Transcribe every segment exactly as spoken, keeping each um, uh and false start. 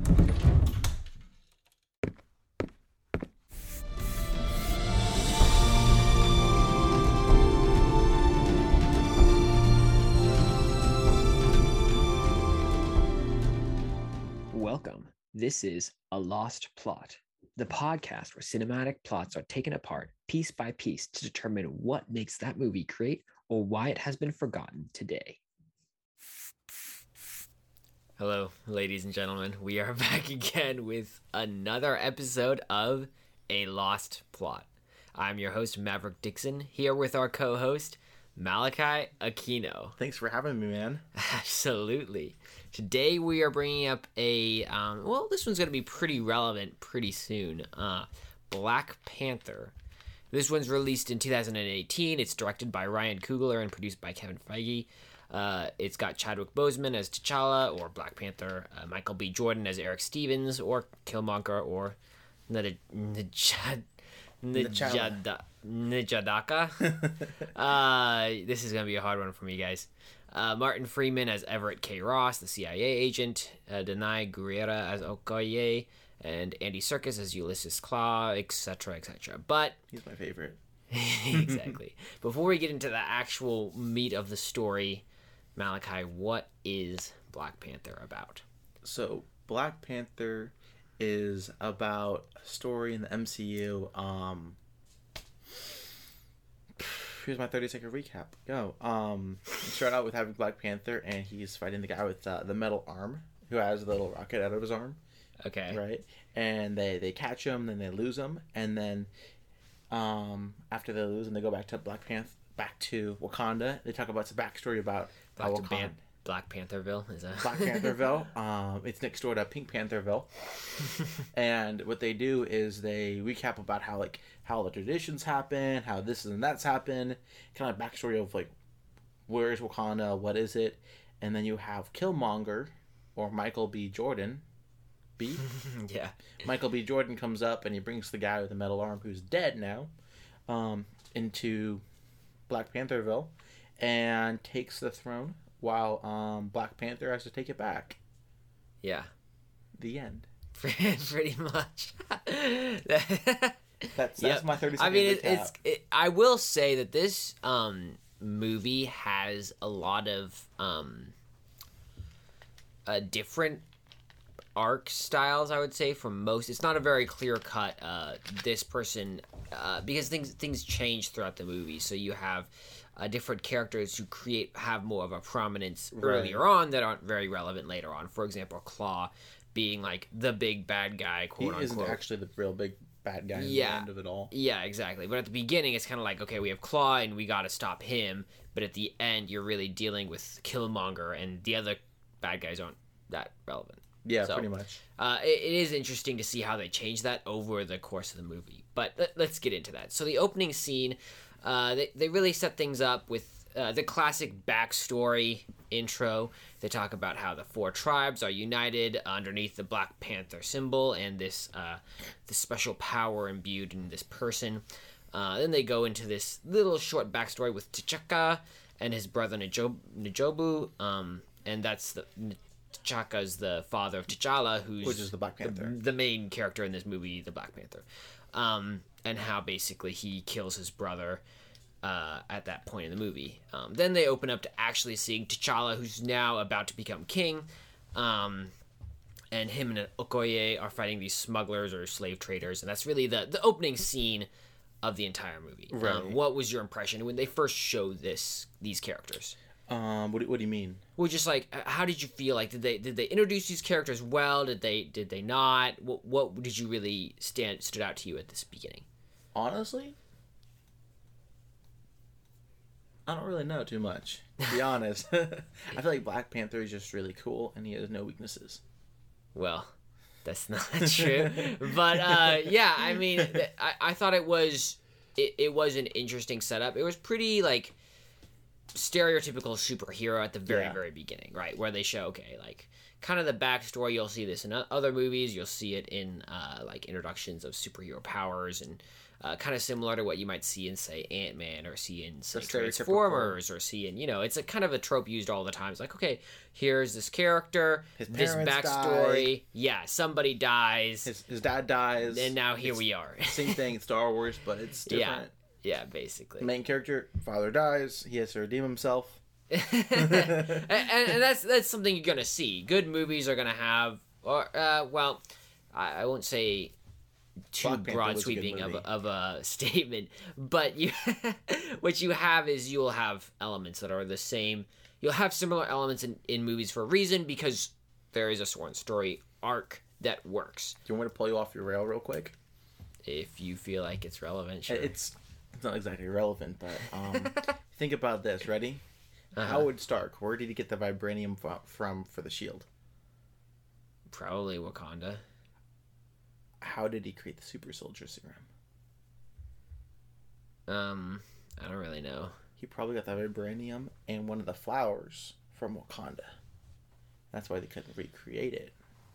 Welcome. This is A Lost Plot, the podcast where cinematic plots are taken apart piece by piece to determine what makes that movie great or why it has been forgotten today. Hello, ladies and gentlemen. We are back again with another episode of A Lost Plot. I'm your host, Maverick Dixon, here with our co-host, Malachi Aquino. Thanks for having me, man. Absolutely. Today we are bringing up a, um, well, this one's going to be pretty relevant pretty soon. Uh, Black Panther. This one's released in two thousand eighteen. It's directed by Ryan Coogler and produced by Kevin Feige. Uh, it's got Chadwick Boseman as T'Challa, or Black Panther, uh, Michael B. Jordan as Eric Stevens, or Killmonger, or Njad... Njad... Njadaka. uh, this is going to be a hard one for me, guys. Uh, Martin Freeman as Everett K. Ross, the C I A agent. Uh, Danai Gurira as Okoye. And Andy Serkis as Ulysses Klaue, et cetera, et cetera. But... He's my favorite. Exactly. Before we get into the actual meat of the story, Malachi, what is Black Panther about? So, Black Panther is about a story in the M C U. Um, here's my thirty second recap. Go. Um, start out with having Black Panther, and he's fighting the guy with uh, the metal arm, who has the little rocket out of his arm. Okay. Right? And they, they catch him, then they lose him, and then um, after they lose him, they go back to Black Panther, back to Wakanda. They talk about some backstory about Black, how to Wakanda... Ban- Black Pantherville is that Black Pantherville. Um, it's next door to Pink Pantherville. And what they do is they recap about how like how the traditions happen, how this and that's happened, kind of backstory of like where is Wakanda, what is it, and then you have Killmonger or Michael B. Jordan. B. Yeah. Michael B. Jordan comes up and he brings the guy with the metal arm who's dead now, um, into Black Pantherville, and takes the throne. While um, Black Panther has to take it back. Yeah. The end. Pretty much. that's that's yep. my thirty second I mean, it, recap. it's. It, I will say that this um, movie has a lot of um, uh, different arc styles. I would say from most. It's not a very clear cut. Uh, this person, uh, because things things change throughout the movie. So you have. Uh, different characters who create have more of a prominence right. earlier on that aren't very relevant later on. For example, Klaue being like the big bad guy, quote he isn't unquote. Actually the real big bad guy. Yeah, at the end of it all. Yeah, exactly. But at the beginning, it's kind of like, okay, we have Klaue and we got to stop him. But at the end, you're really dealing with Killmonger, and the other bad guys aren't that relevant. Yeah, so, pretty much. Uh, it, it is interesting to see how they change that over the course of the movie. But let, let's get into that. So the opening scene, uh, they they really set things up with. Uh, the classic backstory intro. They talk about how the four tribes are united underneath the Black Panther symbol and this uh, this special power imbued in this person. Uh, then they go into this little short backstory with T'Chaka and his brother Njob- Njobu, um, and that's the T'Chaka's the father of T'Challa, who's which is the Black Panther, the, the main character in this movie, the Black Panther, um, and how basically he kills his brother. Uh, at that point in the movie. Um, then they open up to actually seeing T'Challa, who's now about to become king. Um, and him and Okoye are fighting these smugglers or slave traders. And that's really the, the opening scene of the entire movie. Right. Um, what was your impression when they first showed this these characters? Um, what, what do you mean? Well, just like, how did you feel? Like, did they did they introduce these characters well? Did they did they not? What what did you really stand stood out to you at this beginning? Honestly, I don't really know too much, to be honest. I feel like Black Panther is just really cool, and he has no weaknesses. Well, that's not true. But, uh, yeah, I mean, I, I thought it was, it, it was an interesting setup. It was pretty, like, stereotypical superhero at the very, yeah. very beginning, right? Where they show, okay, like, kind of the backstory. You'll see this in other movies. You'll see it in, uh, like, introductions of superhero powers and Uh, kind of similar to what you might see in, say, Ant-Man or see in, say, The stereotypical- Transformers or see in, you know, it's a kind of a trope used all the time. It's like, okay, here's this character, His this parents backstory. Yeah, somebody dies, His, his dad dies. and now here It's we are. Same thing in Star Wars, but it's Yeah. different. Yeah, basically. Main character, father dies. He has to redeem himself. and, and, and that's that's something you're gonna see. Good movies are gonna have, or uh, well, I, I won't say too Black Panther broad was a good sweeping of movie. a, of a statement, but you what you have is you'll have elements that are the same. You'll have similar elements in, in movies for a reason, because there is a sworn story arc that works. Do you want me to pull you off your rail real quick? If you feel like it's relevant, sure. It's it's not exactly relevant, but um, think about this. Ready? Uh-huh. Howard Stark. Where did he get the vibranium fro- from for the shield? Probably Wakanda. How did he create the super soldier serum? Um, I don't really know. He probably got the vibranium and one of the flowers from Wakanda. That's why they couldn't recreate it.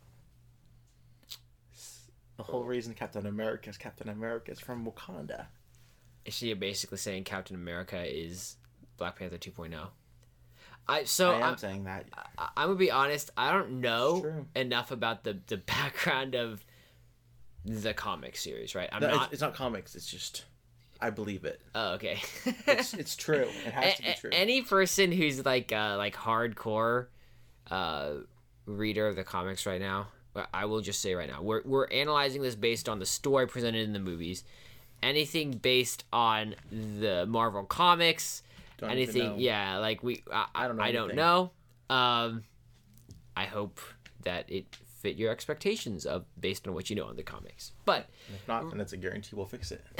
The whole reason Captain America is Captain America is from Wakanda. So you're basically saying Captain America is Black Panther 2.0. I so I am I'm, saying that. I, I'm gonna be honest. I don't know true. enough about the the background of the comic series. Right? I'm No, not. it's, it's not comics. It's just, I believe it. Oh, okay. It's, it's true. It has to be A- true. a- Any person who's like uh, like hardcore uh, reader of the comics right now, I will just say right now, we're we're analyzing this based on the story presented in the movies. Anything based on the Marvel comics, Don't even anything, know. yeah, like we, I, I don't know I don't anything. know. Um, I hope that it fit your expectations of based on what you know in the comics. But If not, then it's a guarantee we'll fix it.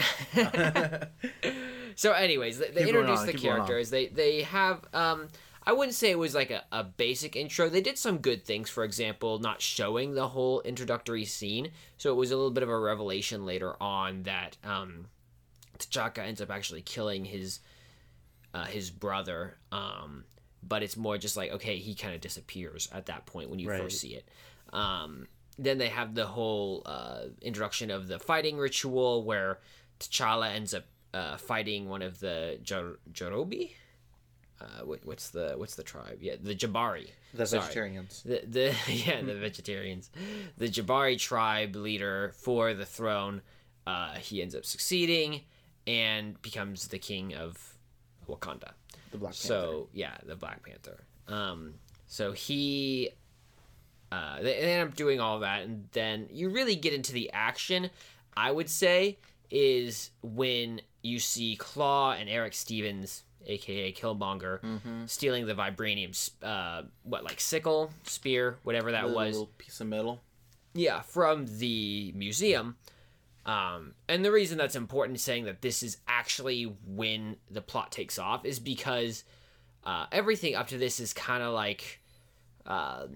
so, anyways, they, they Keep going introduce on, the keep going on. characters. They they have. Um, I wouldn't say it was like a, a basic intro. They did some good things. For example, not showing the whole introductory scene, so it was a little bit of a revelation later on that um, T'Chaka ends up actually killing his uh, his brother. Um, but it's more just like, okay, he kind of disappears at that point when you Right. first see it. Um, then they have the whole uh, introduction of the fighting ritual where T'Challa ends up uh, fighting one of the Jar- Jarobi. Uh, what, what's the what's the tribe? Yeah, the Jabari. The Sorry. vegetarians. The the yeah the vegetarians, the Jabari tribe leader for the throne. Uh, he ends up succeeding and becomes the king of Wakanda. The Black Panther. So yeah, the Black Panther. Um, so he, uh, they, they end up doing all that, and then you really get into the action. I would say is when you see Claw and Eric Stevens, aka Killmonger, Mm-hmm. stealing the vibranium, s- uh, what like sickle, spear, whatever that Little- was. little piece of metal. Yeah, from the museum. Um, and the reason that's important, saying that this is actually when the plot takes off, is because uh, everything up to this is kind of like uh,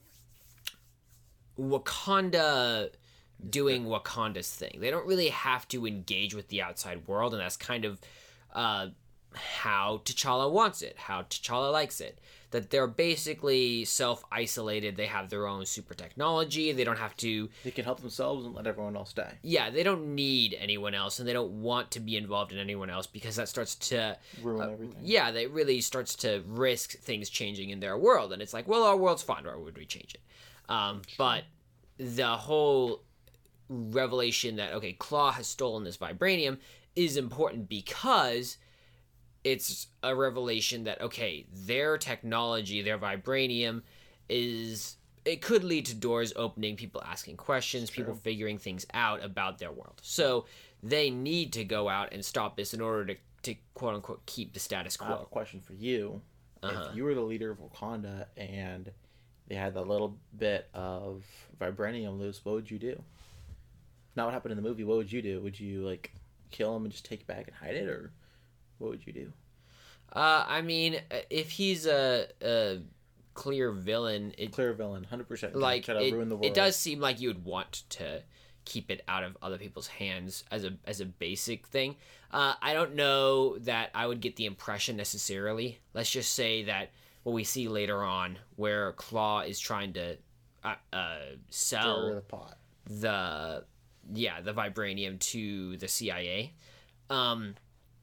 Wakanda doing Wakanda's thing. They don't really have to engage with the outside world, and that's kind of uh, how T'Challa wants it, how T'Challa likes it. That they're basically self-isolated. They have their own super technology. They don't have to... They can help themselves and let everyone else die. Yeah, they don't need anyone else, and they don't want to be involved in anyone else, because that starts to... Ruin uh, everything. Yeah, that really starts to risk things changing in their world. And it's like, well, our world's fine. Why would we change it? Um, but the whole revelation that, okay, Claw has stolen this vibranium is important because it's a revelation that, okay, their technology, their vibranium is... It could lead to doors opening, people asking questions, people true. figuring things out about their world. So they need to go out and stop this in order to, to quote-unquote, keep the status I have a quo. question for you. Uh-huh. If you were the leader of Wakanda and they had that little bit of vibranium loose, what would you do? Not what happened in the movie. What would you do? Would you like kill him and just take it back and hide it, or what would you do? Uh, I mean, if he's a, a clear villain, it Clear villain, hundred percent. like try to it, ruin the world. it does seem like you would want to keep it out of other people's hands as a as a basic thing. Uh, I don't know that I would get the impression necessarily. Let's just say that what we see later on, where Claw is trying to uh, uh, Stir sell the pot. the yeah, the vibranium to the C I A. Um,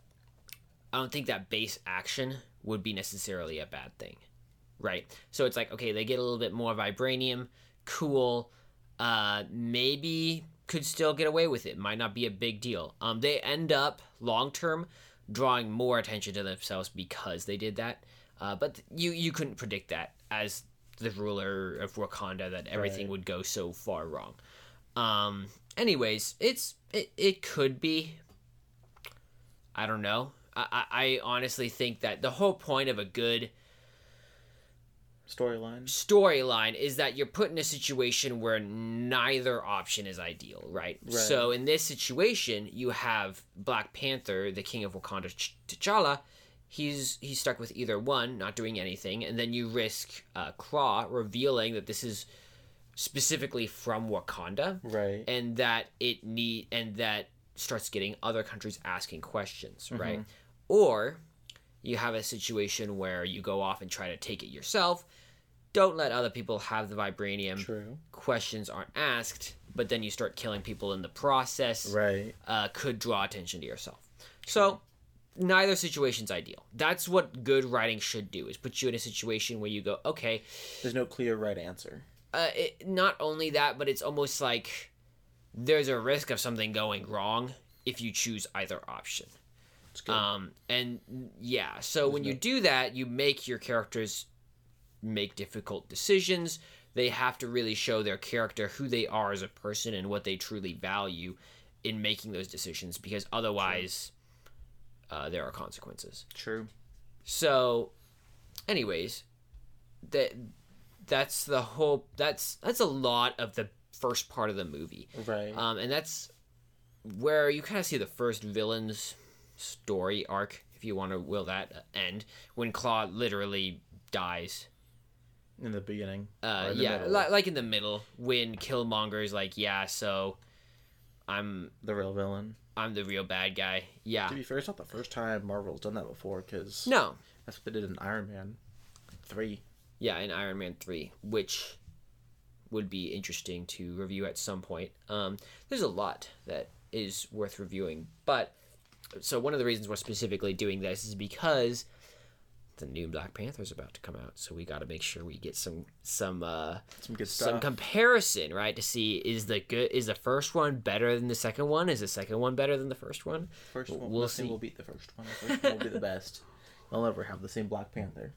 I don't think that base action would be necessarily a bad thing, right? So it's like, okay, they get a little bit more vibranium, cool. Uh, maybe could still get away with it. Might not be a big deal. Um, they end up long term drawing more attention to themselves because they did that. Uh, but you you couldn't predict that as the ruler of Wakanda, that everything Right. would go so far wrong. Um, anyways, it's it, it could be. I don't know. I, I, I honestly think that the whole point of a good Storyline. storyline is that you're put in a situation where neither option is ideal, right? Right. So in this situation, you have Black Panther, the King of Wakanda, Ch- T'Challa. He's he's stuck with either one, not doing anything, and then you risk uh, Claw revealing that this is specifically from Wakanda, Right. and that it need and that starts getting other countries asking questions, right? Mhm. Or you have a situation where you go off and try to take it yourself. Don't let other people have the vibranium. True. Questions aren't asked, but then you start killing people in the process. Right. Uh, could draw attention to yourself. So neither situation's ideal. That's what good writing should do: is put you in a situation where you go, okay. There's no clear right answer. Uh, it, not only that, but it's almost like there's a risk of something going wrong if you choose either option. It's good. Um, and yeah, so There's when you no- do that, you make your characters make difficult decisions. They have to really show their character who they are as a person and what they truly value in making those decisions, because otherwise uh, there are consequences. True. So, anyways, that that's the whole. That's that's a lot of the first part of the movie, Right. um, and that's where you kind of see the first villain's story arc, if you want to will that end, when Claw literally dies. in the beginning. Uh, Or in the yeah, middle. li- like in the middle, when Killmonger's like, yeah, so I'm The real villain. I'm the real bad guy. Yeah. To be fair, it's not the first time Marvel's done that before, because No. that's what they did in Iron Man three. Yeah, in Iron Man three, which would be interesting to review at some point. Um, there's a lot that is worth reviewing, but so one of the reasons we're specifically doing this is because the new Black Panther is about to come out, so we got to make sure we get some some uh, Some good some stuff. comparison, right? To see is the good is the first one better than the second one? Is the second one better than the first one? First one, we'll nothing see. will beat the first one. The first one will be the best. They'll never have the same Black Panther.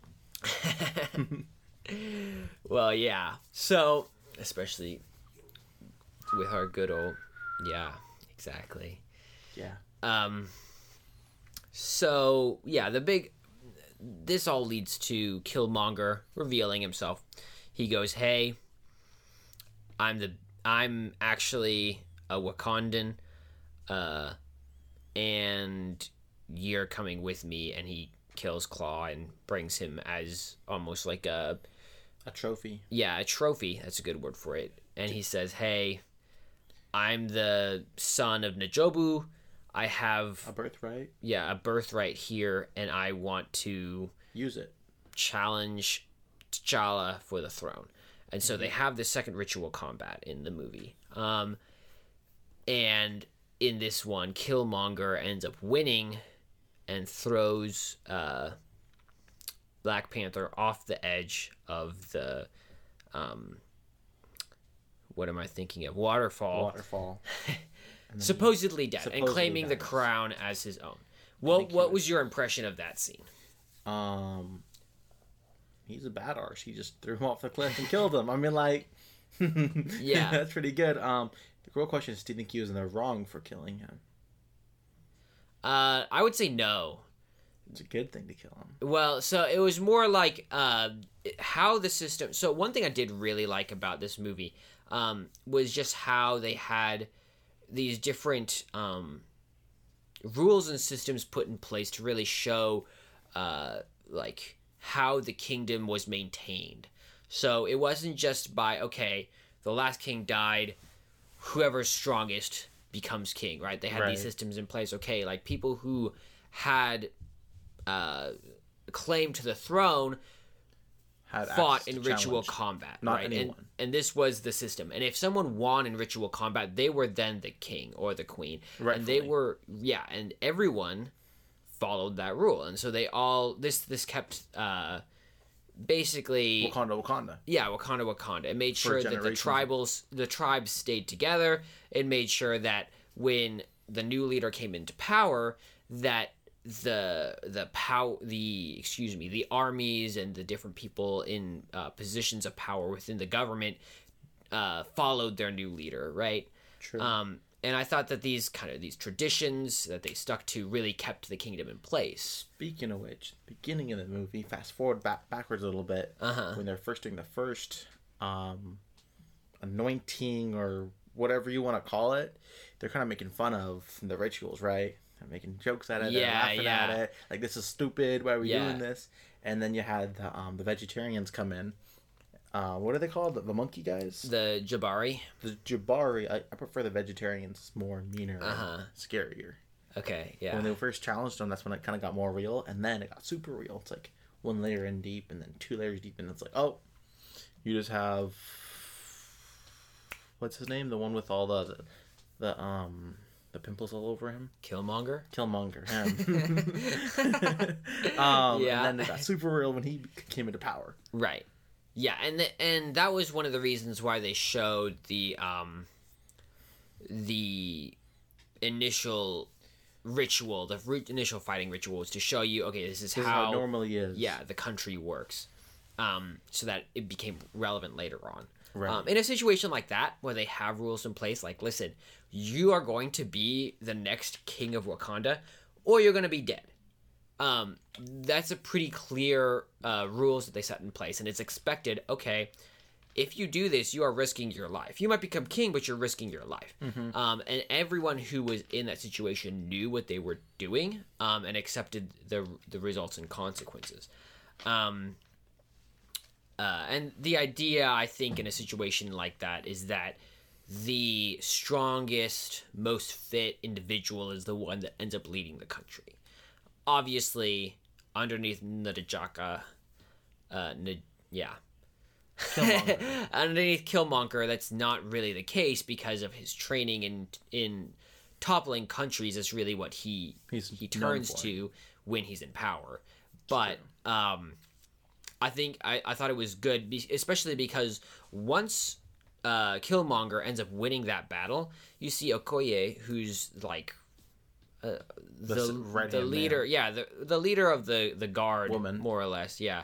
Well, yeah. So, especially with our good old, yeah, exactly. Yeah. Um. So yeah, the big. This all leads to Killmonger revealing himself. He goes, "Hey, I'm the I'm actually a Wakandan, uh, and you're coming with me." And he kills Claw and brings him as almost like a A trophy. yeah a trophy. That's a good word for it. And he says, "Hey, I'm the son of Najobu. I have A birthright. yeah a birthright here, and I want to Use it. challenge T'Challa for the throne." And so they have this second ritual combat in the movie. Um, and in this one, Killmonger ends up winning and throws uh, Black Panther off the edge of the um, what am I thinking of? Waterfall. Waterfall. And then- Supposedly dead, and Supposedly claiming the dies. crown as his own. What think he what was- was your impression of that scene? Um, he's a bad arse. He just threw him off the cliff and killed him. I mean, like, Yeah. that's pretty good. Um, the real question is, do you think he was in the wrong for killing him? Uh, I would say no. It's a good thing to kill him. Well, so it was more like uh, how the system. So one thing I did really like about this movie um, was just how they had these different um, rules and systems put in place to really show uh, like how the kingdom was maintained. So it wasn't just by, okay, the last king died, whoever's strongest becomes king, right? They had Right. these systems in place. Okay, like people who had uh, claim to the throne had fought access in to ritual challenge. combat, Not right? And, anyone. and this was the system. And if someone won in ritual combat, they were then the king or the queen. And they Rightfully. were, yeah, and everyone followed that rule. And so they all, this this kept, uh, basically... Wakanda, Wakanda. Yeah, Wakanda, Wakanda. It made sure that the generations. tribals, the tribes stayed together. It made sure that when the new leader came into power, that the the pow the excuse me the armies and the different people in uh, positions of power within the government uh, followed their new leader, right? True. Um, and I thought that these kind of these traditions that they stuck to really kept the kingdom in place. Speaking of which, beginning of the movie, fast forward back backwards a little bit, Uh-huh. when they're first doing the first um, anointing or whatever you want to call it, they're kind of making fun of the rituals, right? They're making jokes at it, they're Yeah, laughing yeah. at it, like this is stupid. Why are we Yeah. doing this? And then you had the, um, the vegetarians come in. Uh, what are they called? The, the monkey guys? The Jabari. The Jabari. I, I prefer the vegetarians. It's more meaner Uh-huh. and scarier. Okay, yeah. When they first challenged them, that's when it kind of got more real, and then it got super real. It's like one layer in deep, and then two layers deep, and it's like, oh, you just have what's his name? The one with all the the, the um the pimples all over him. Killmonger. Killmonger. Him. um, Yeah. And then it got super real when he came into power. Right. Yeah, and the, and that was one of the reasons why they showed the um the initial ritual, the ri- initial fighting ritual was to show you, okay, this is This is how, how it normally is. yeah, the country works. Um, so that it became relevant later on. Right. Um, in a situation like that, where they have rules in place, like, listen, you are going to be the next king of Wakanda, or you're going to be dead. Um, that's a pretty clear uh, rules that they set in place, and it's expected. Okay, if you do this, you are risking your life. You might become king, but you're risking your life. Mm-hmm. Um, and everyone who was in that situation knew what they were doing, um, and accepted the the results and consequences. Um, uh, and the idea, I think, in a situation like that is that the strongest, most fit individual is the one that ends up leading the country. Obviously, underneath Ndajaka, uh, N- yeah, Killmonger. underneath Killmonger, that's not really the case because of his training in in toppling countries. Is really what he He's he known turns for. to when he's in power. But um, I think I, I thought it was good, be- especially because once uh, Killmonger ends up winning that battle, you see Okoye, who's like uh, The the s- the, right-hand leader, man. yeah, the the leader of the the guard, Woman. more or less, yeah.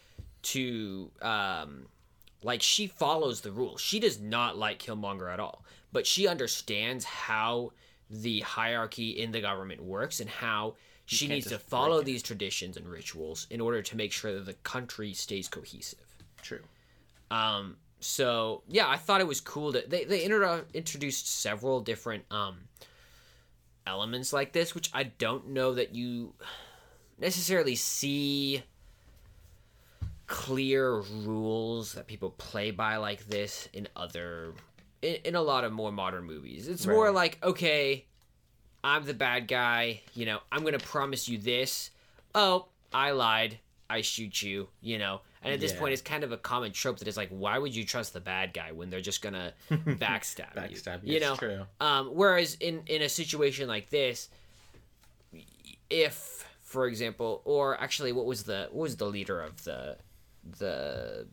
To um, like she follows the rules. She does not like Killmonger at all, but she understands how the hierarchy in the government works and how she can't needs to just follow break it. these traditions and rituals in order to make sure that the country stays cohesive. True. Um, so yeah, I thought it was cool that they they inter- introduced several different um elements like this, which I don't know that you necessarily see clear rules that people play by like this in other in, in a lot of more modern movies. It's more Right. like, okay, I'm the bad guy, you know, I'm going to promise you this. Oh, I lied. I shoot you, you know. And at this Yeah. point, it's kind of a common trope that is like, why would you trust the bad guy when they're just going to backstab, Backstab you? you, You it's know, true. Um, whereas in, in a situation like this, if, for example, or actually, what was the what was the leader of the the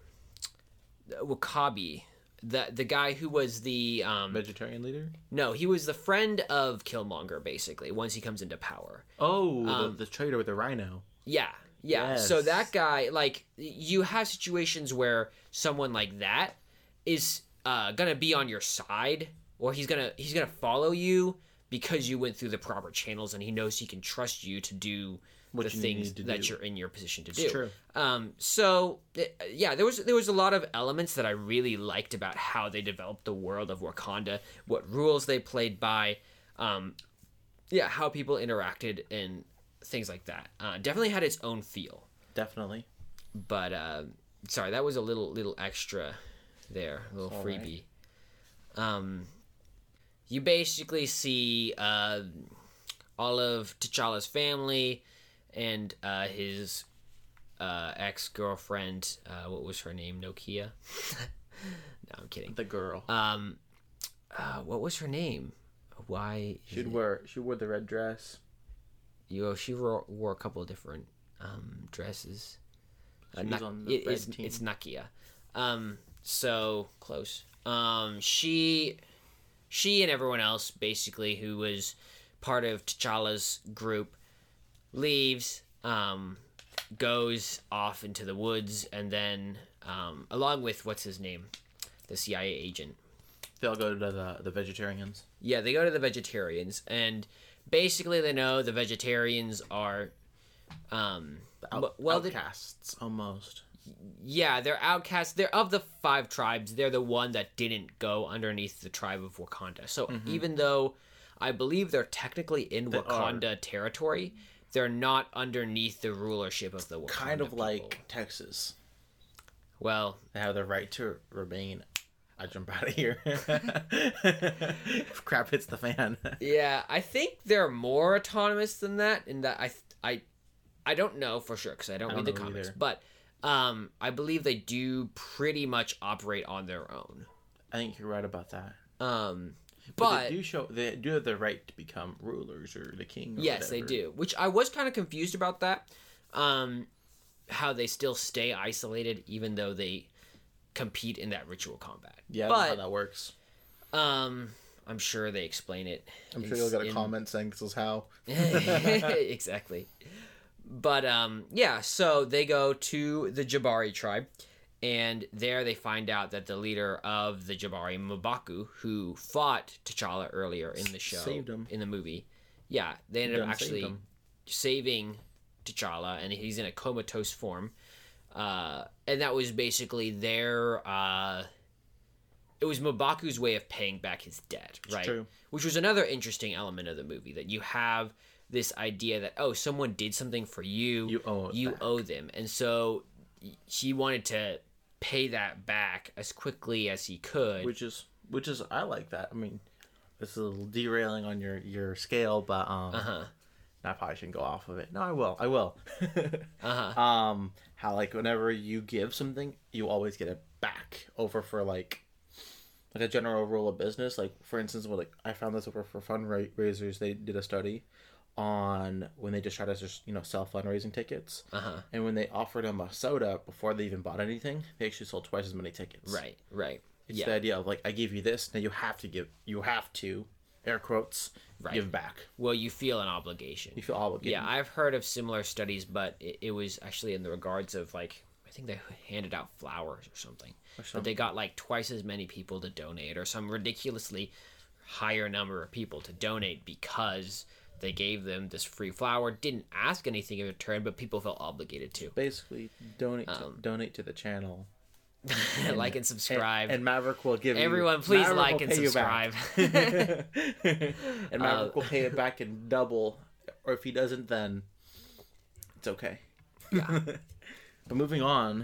Wakabi, the the guy who was the um, Vegetarian leader? no, he was the friend of Killmonger, basically, once he comes into power. Oh, Um, the, the trader with the rhino. Yeah, yeah. Yes. So that guy, like, you have situations where someone like that is uh, gonna be on your side, or he's gonna he's gonna follow you because you went through the proper channels, and he knows he can trust you to do What the you things need to that do. you're in your position to It's do. true. Um, so it- yeah, there was there was a lot of elements that I really liked about how they developed the world of Wakanda, what rules they played by, um, yeah, how people interacted and things like that. Uh, definitely had its own feel. Definitely. But uh, sorry, that was a little little extra there, a little All right. freebie. Um, you basically see uh, all of T'Challa's family and uh, his uh, ex-girlfriend, uh, what was her name? Nokia? No, I'm kidding. The girl. Um, uh, what was her name? Why? She'd wear she wore the red dress. You know, she wore, wore a couple of different um, dresses. Uh, She's Na- on the it, red it's, team. it's Nakia. Um, so close. Um, she, she and everyone else basically who was part of T'Challa's group leaves, um, goes off into the woods, and then um, along with what's his name, the C I A agent. They all go to the the vegetarians. Yeah, they go to the vegetarians, and basically they know the vegetarians are, um, The out, well, they- outcasts almost. yeah, they're outcasts. They're of the five tribes. They're the one that didn't go underneath the tribe of Wakanda. So Mm-hmm. even though I believe they're technically in They Wakanda territory, they're not underneath the rulership of the Wakanda Kind of people. like Texas. Well, They have the right to remain. I jump out of here. Crap hits the fan. yeah, I think they're more autonomous than that. In that I I I don't know for sure because I don't I read don't the know comics, either. but um, I believe they do pretty much operate on their own. I think you're right about that. Um, But, but they do show they do have the right to become rulers or the king. Or yes, they whatever. do. Which I was kind of confused about that. Um, how they still stay isolated even though they compete in that ritual combat. Yeah, I don't know how but that works. um, I'm sure they explain it. I'm sure It's you'll get a in- comment saying this is how. exactly. But um, yeah, so they go to the Jabari tribe, and there they find out that the leader of the Jabari, M'Baku, who fought T'Challa earlier in the show, Saved him. in the movie, yeah, they ended up Done saved actually him. saving T'Challa, and he's in a comatose form. Uh, and that was basically their. Uh, it was M'Baku's way of paying back his debt, right? true. Which was another interesting element of the movie, that you have this idea that, oh, someone did something for you, You owe it you back. owe them, and so he wanted to pay that back as quickly as he could. Which is which is I like that. I mean, this is a little derailing on your your scale, but um, uh huh. I probably shouldn't go off of it. No, I will. I will. Uh huh. um, how like whenever you give something, you always get it back over for like like a general rule of business. Like for instance, when like I found this over for fundraisers, they did a study on when they just try to just you know sell fundraising tickets, Uh huh. and when they offered them a soda before they even bought anything, they actually sold twice as many tickets. Right. Right. It's yeah. the idea of like I give you this, now you have to give, you have to, air quotes, Right. give back. Well, you feel an obligation. You feel obligated. Yeah, I've heard of similar studies, but it, it was actually in the regards of like I think they handed out flowers or something. Or But they got like twice as many people to donate, or some ridiculously higher number of people to donate because they gave them this free flower. Didn't ask anything in return, but people felt obligated to. Basically, donate to, Um, donate to the channel. Like and subscribe. And, and Maverick will give you. Everyone, please Maverick like will and pay you back. subscribe. And Maverick Uh, will pay it back in double, or if he doesn't, then it's okay. Yeah. But moving on.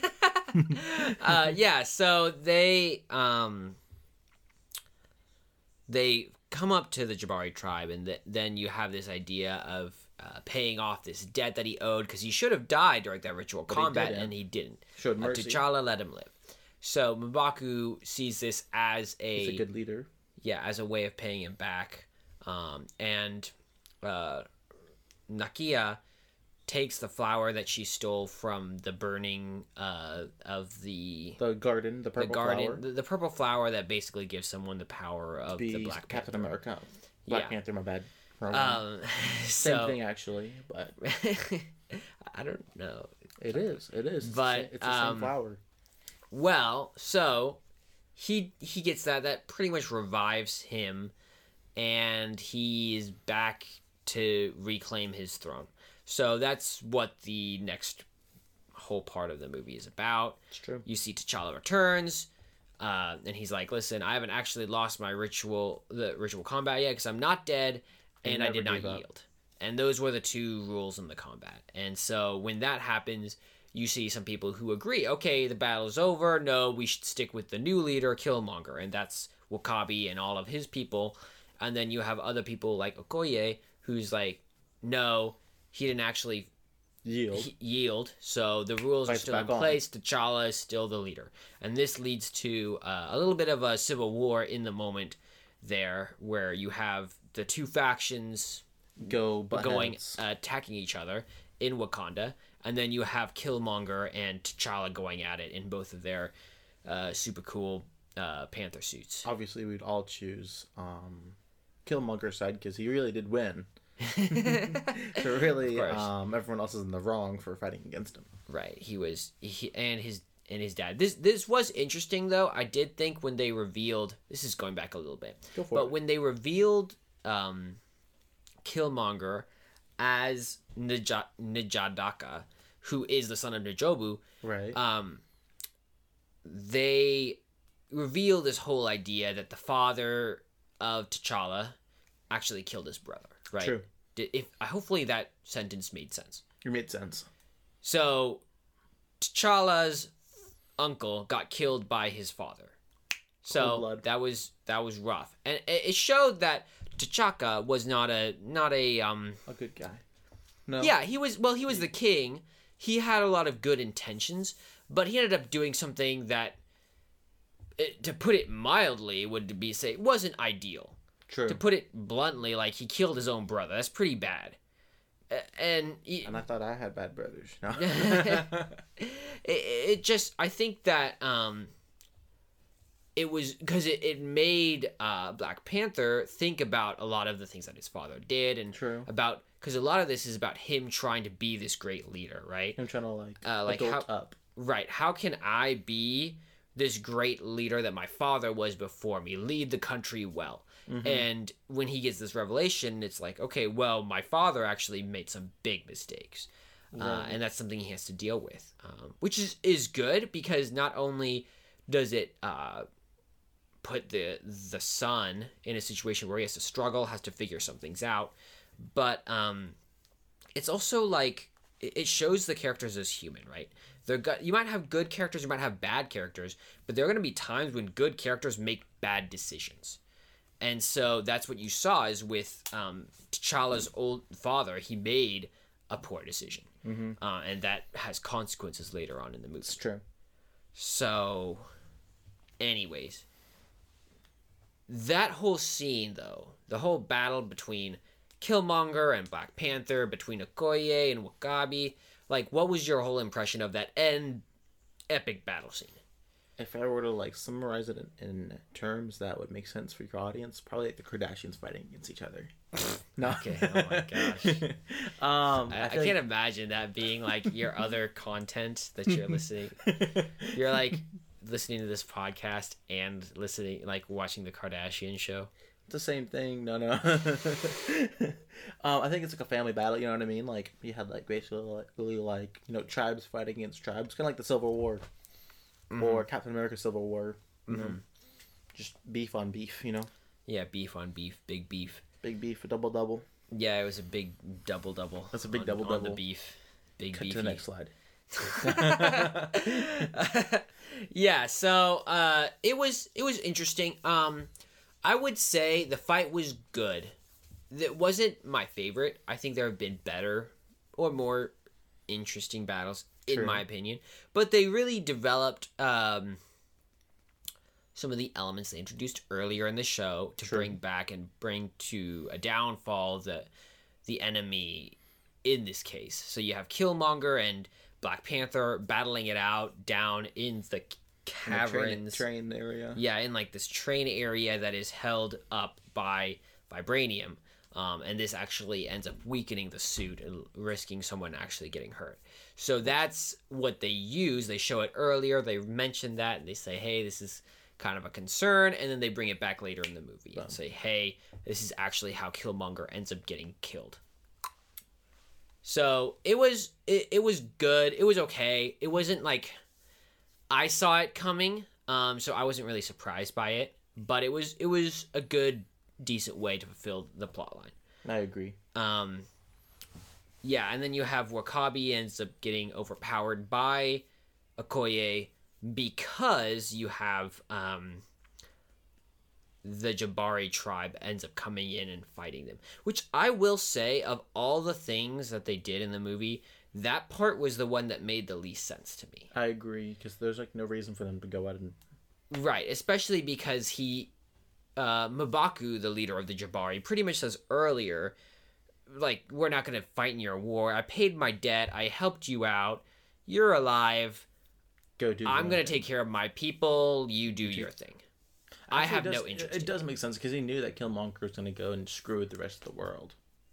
uh, yeah, so they um they come up to the Jabari tribe, and th- then you have this idea of uh, paying off this debt that he owed because he should have died during that ritual he combat, didn't. and he didn't. Showed Uh, mercy. T'Challa let him live. So M'Baku sees this as a, He's a good leader. yeah, as a way of paying him back. Um, and uh, Nakia takes the flower that she stole from the burning uh, of the The garden, the the purple garden, flower. the, the purple flower that basically gives someone the power of Be the Black Captain Panther. America. Black Yeah. Panther, my bad. Wrong one. Um, Same so thing actually, but I don't know. it is. It is. It's the But, same- it's the um, same flower. Well, so he he gets that. That pretty much revives him, and he's back to reclaim his throne. So that's what the next whole part of the movie is about. It's true. You see T'Challa returns, uh, and he's like, "Listen, I haven't actually lost my ritual, the ritual combat yet, because I'm not dead, He and I never did not gave up. yield." And those were the two rules in the combat. And so when that happens, you see some people who agree, okay, the battle's over. No, we should stick with the new leader, Killmonger, and that's Wakabi and all of his people. And then you have other people like Okoye, who's like, no, he didn't actually Yield. he- yield. So the rules Fights are still in back on. place. T'Challa is still the leader, and this leads to uh, a little bit of a civil war in the moment there, where you have the two factions Go butt going heads. uh, attacking each other in Wakanda, and then you have Killmonger and T'Challa going at it in both of their uh, super cool uh, Panther suits. Obviously, we'd all choose um, Killmonger's side because he really did win. So really, Of course. um, everyone else is in the wrong for fighting against him. Right, he was he and his and his dad. This this was interesting though. I did think when they revealed, this is going back a little bit, Go for but it. when they revealed um, Killmonger as Nija, Nijadaka, who is the son of Najobu, Right. um, they reveal this whole idea that the father of T'Challa actually killed his brother. Right. True. Did, if hopefully that sentence made sense. It made sense. So T'Challa's uncle got killed by his father. So Cold blood. that was that was rough, and it it showed that T'Chaka was not a not a um A good guy. No. yeah he was well he was the king. He had a lot of good intentions, but he ended up doing something that, it, to put it mildly, would be say wasn't ideal. True. To put it bluntly, like he killed his own brother. That's pretty bad. A- And he, And I thought I had bad brothers. No. it, it just I think that um it was because it, it made uh Black Panther think about a lot of the things that his father did, and True. about because a lot of this is about him trying to be this great leader, right? I'm trying to like, Uh, like adult how- up. Right. How can I be this great leader that my father was before me, lead the country well? Mm-hmm. And when he gets this revelation, it's like, okay, well, my father actually made some big mistakes. Uh, Right. and that's something he has to deal with, um, which is, is good because not only does it uh, put the the son in a situation where he has to struggle, has to figure some things out, but um, it's also like it it shows the characters as human, right? They're go- you might have good characters, you might have bad characters, but there are going to be times when good characters make bad decisions. And so that's what you saw is with um, T'Challa's old father. He made a poor decision, Mm-hmm. uh, and that has consequences later on in the movie. It's true. So, anyways, that whole scene, though, the whole battle between Killmonger and Black Panther, between Okoye and Wakabi, like, what was your whole impression of that end epic battle scene? If I were to like summarize it in, in terms that would make sense for your audience, probably like the Kardashians fighting against each other. No. Okay, oh my gosh. um, I, I, feel can't imagine that being like your other content that you're listening. like... You're like listening to this podcast and listening, like watching the Kardashian show. It's the same thing. No, no. um, I think it's like a family battle. You know what I mean? Like you had like basically like, really like you know tribes fighting against tribes, kind of like the Civil War Mm-hmm. or Captain America Civil War. You know, just beef on beef. You know, Yeah, beef on beef, big beef. big beef, a double double. Yeah, it was a big double double. That's a big on, double on the double. beef. Big Cut beefy. to the next slide. Yeah, so uh, it was it was interesting. Um, I would say the fight was good. It wasn't my favorite. I think there have been better or more interesting battles, in True. my opinion. But they really developed um, some of the elements they introduced earlier in the show to True. bring back and bring to a downfall the the enemy in this case. So you have Killmonger and Black Panther battling it out down in the In the caverns. train, train area. Yeah, in like this train area that is held up by vibranium. Um, and this actually ends up weakening the suit and risking someone actually getting hurt. So that's what they use. They show it earlier. They mention that and they say, hey, this is kind of a concern. And then they bring it back later in the movie Wow. and say, hey, this is actually how Killmonger ends up getting killed. So it was it, it was good. It was okay. It wasn't like I saw it coming, um, so I wasn't really surprised by it. But it was it was a good, decent way to fulfill the plot line. I agree. Um, yeah, and then you have Wakabi ends up getting overpowered by Okoye because you have um, the Jabari tribe ends up coming in and fighting them. Which I will say, of all the things that they did in the movie, that part was the one that made the least sense to me. I agree, because there's like no reason for them to go out and right, especially because he, uh, M'Baku, the leader of the Jabari, pretty much says earlier, like, we're not going to fight in your war. I paid my debt. I helped you out. You're alive. go do. I'm going to take care of my people. You do your thing. I Actually, have it does, no interest. It, it in does make sense because he knew that Killmonger was going to go and screw with the rest of the world.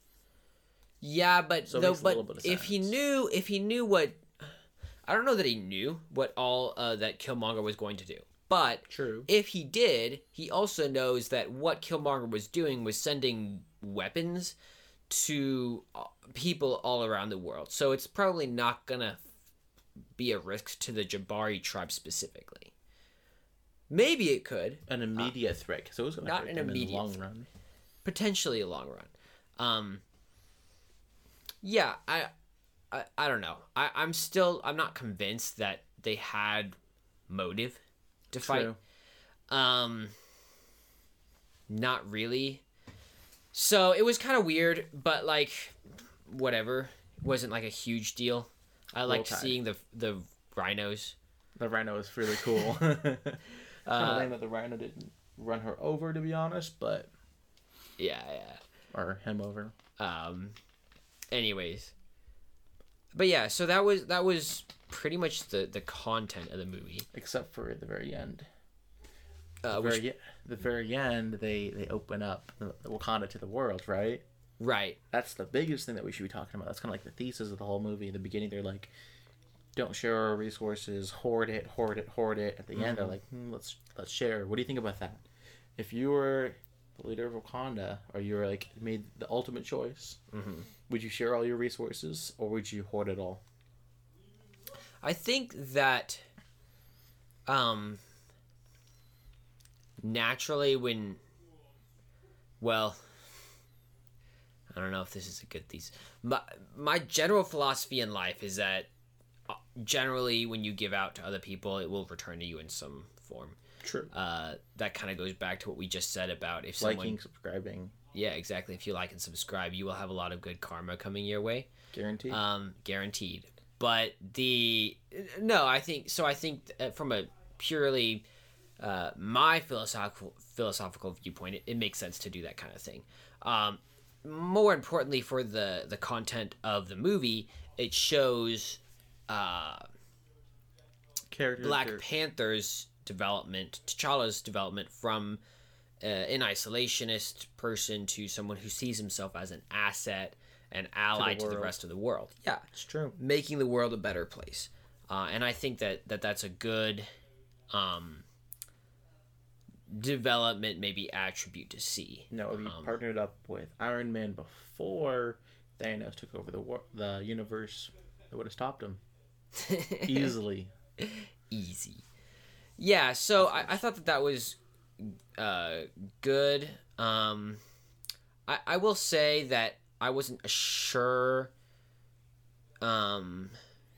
Yeah, but So it though, makes a but little bit of if he sense. knew, if he knew what, I don't know that he knew what all uh, that Killmonger was going to do. But True. if he did, he also knows that what Killmonger was doing was sending weapons to uh, people all around the world. So it's probably not gonna be a risk to the Jabari tribe specifically. Maybe it could. An immediate uh, threat, because it was going to not hurt an them in the immediate long threat. run. Potentially a long run. Um, yeah, I, I, I don't know. I, I'm still, I'm not convinced that they had motive to True. fight. Um, not really. So it was kind of weird, but like, whatever. It wasn't like a huge deal. I liked Tide. seeing the the rhinos. The rhino was really cool. kind of Uh, lame that the rhino didn't run her over, to be honest, but Yeah, yeah. or him over. Um, anyways, but yeah, so that was that was pretty much the the content of the movie. Except for the very end. Uh, the, which, very, the very end, they they open up Wakanda to the world, right? right. That's the biggest thing that we should be talking about. That's kind of like the thesis of the whole movie. In the beginning, they're like, "Don't share our resources, hoard it, hoard it, hoard it." At the mm-hmm. end, they're like, hmm, "Let's let's share." What do you think about that? If you were the leader of Wakanda, or you were like made the ultimate choice, Mm-hmm. would you share all your resources, or would you hoard it all? I think that, um, naturally when, well, I don't know if this is a good thesis. My my general philosophy in life is that generally when you give out to other people, it will return to you in some form. True. Uh, that kind of goes back to what we just said about if Liking, someone, subscribing, yeah, exactly. If you like and subscribe, you will have a lot of good karma coming your way. guaranteed. Um, guaranteed. But the no, I think so. I think from a purely uh, my philosophical philosophical viewpoint, it, it makes sense to do that kind of thing. Um, more importantly, for the the content of the movie, it shows uh, Characters Black are- Panther's development, T'Challa's development from uh, an isolationist person to someone who sees himself as an asset and ally to the, to the rest of the world. Yeah, It's true. making the world a better place. Uh, and I think that, that that's a good um, development, maybe attribute to see. No, if he Um, partnered up with Iron Man before Thanos took over the war- the universe, it would have stopped him easily. Easy. Yeah, so I, I thought that that was uh, good. Um, I, I will say that I wasn't sure um,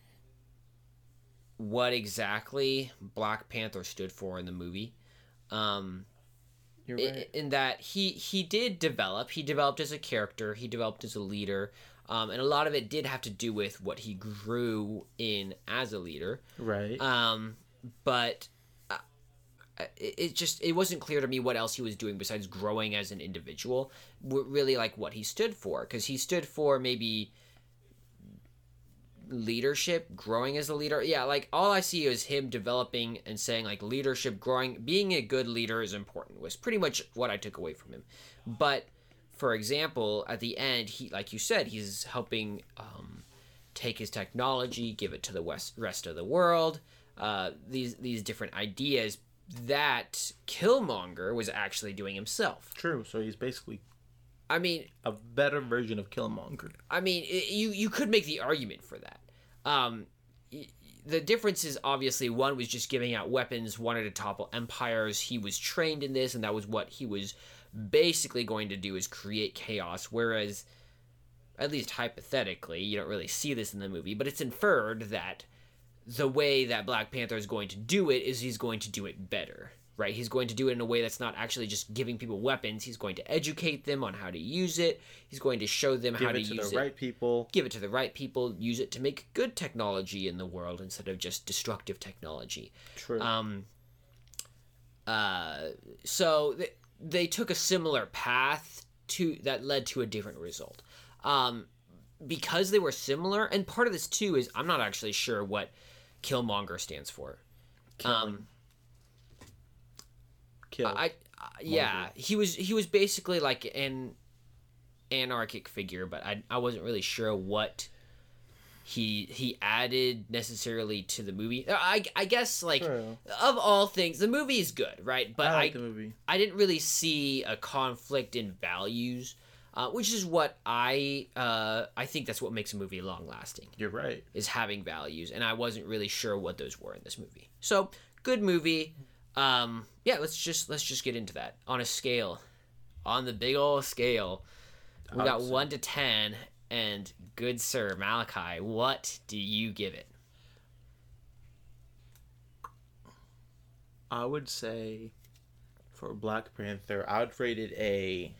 what exactly Black Panther stood for in the movie. Um, You're in, right. in that he, he did develop. He developed as a character. He developed as a leader. Um, and a lot of it did have to do with what he grew in as a leader. Right. Um, but uh, it, it just it wasn't clear to me what else he was doing besides growing as an individual. W- really, like what he stood for, because he stood for maybe leadership, growing as a leader. Yeah, like all I see is him developing and saying like leadership, growing, being a good leader is important. Was pretty much what I took away from him. But for example, at the end, he, like you said, he's helping um, take his technology, give it to the west, rest of the world. Uh, these these different ideas that Killmonger was actually doing himself. True. So he's basically I mean, a better version of Killmonger. I mean, it, you you could make the argument for that. Um, y- the difference is obviously one was just giving out weapons, wanted to topple empires. He was trained in this, and that was what he was basically going to do, is create chaos. Whereas, at least hypothetically, you don't really see this in the movie, but it's inferred that the way that Black Panther is going to do it is he's going to do it better. right? He's going to do it in a way that's not actually just giving people weapons. He's going to educate them on how to use it. He's going to show them Give how to, it to use the it. right people. Give it to the right people. Use it to make good technology in the world instead of just destructive technology. True. Um. Uh. So they, they took a similar path to that led to a different result. Um. Because they were similar, and part of this too is I'm not actually sure what Killmonger stands for. Killing. Um, Kill. I, I yeah, he was he was basically like an anarchic figure, but I I wasn't really sure what he he added necessarily to the movie. I I guess like True. of all things, the movie is good, right? But I like I the movie. I didn't really see a conflict in values. Uh, which is what I uh, I think that's what makes a movie long lasting, You're right. is having values, and I wasn't really sure what those were in this movie. So good movie. Um, yeah, let's just let's just get into that on a scale, on the big old scale. We got Awesome. one to ten, and good sir Malachi, what do you give it? I would say for Black Panther, I would rate it a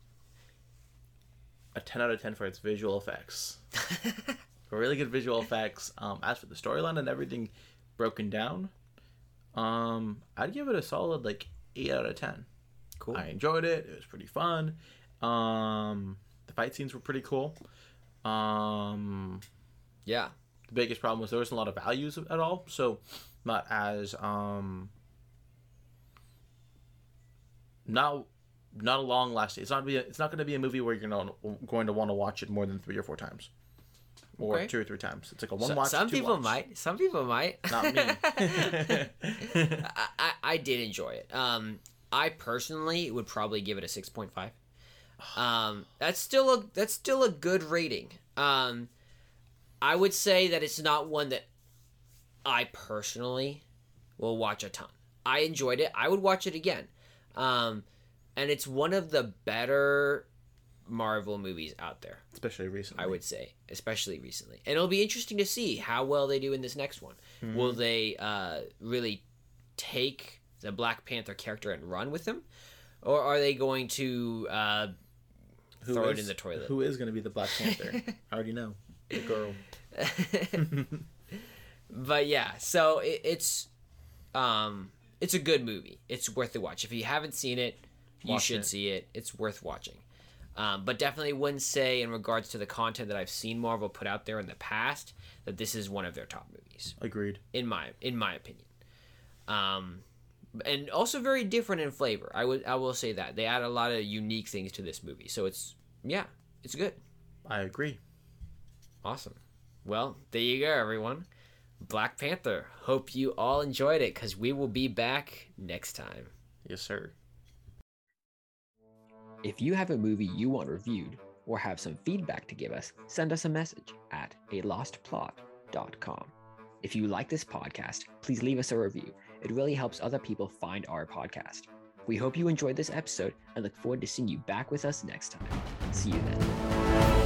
a ten out of ten for its visual effects. For really good visual effects. Um, as for the storyline and everything broken down, um, I'd give it a solid like eight out of ten. Cool. I enjoyed it. It was pretty fun. Um, the fight scenes were pretty cool. Um, Yeah. the biggest problem was there wasn't a lot of values at all, so not as um, not not a long lasting. It's not be. A, it's not going to be a movie where you're gonna, going to want to watch it more than three or four times, or Okay. two or three times. It's like a one So- watch. some two people watch. might. Some people might. Not me. I, I, I did enjoy it. Um, I personally would probably give it a six point five. Um, that's still a that's still a good rating. Um, I would say that it's not one that I personally will watch a ton. I enjoyed it. I would watch it again. Um, and it's one of the better Marvel movies out there, Especially recently. I would say, especially recently. And it'll be interesting to see how well they do in this next one. Mm-hmm. Will they uh, really take the Black Panther character and run with him? Or are they going to uh, Who throw it is- in the toilet? Who is going to be the Black Panther? I already know. The girl. But yeah, so it, it's um, it's a good movie. It's worth the watch. If you haven't seen it, you Watch should it. see it. It's worth watching. Um, but definitely wouldn't say, in regards to the content that I've seen Marvel put out there in the past, that this is one of their top movies, Agreed. in my in my opinion. Um, and also very different in flavor. I would I will say that they add a lot of unique things to this movie. So it's yeah, it's good. I agree. Awesome. Well, there you go, everyone. Black Panther. Hope you all enjoyed it, because we will be back next time. Yes, sir. If you have a movie you want reviewed or have some feedback to give us, send us a message at a lost plot dot com. If you like this podcast, please leave us a review. It really helps other people find our podcast. We hope you enjoyed this episode and look forward to seeing you back with us next time. See you then.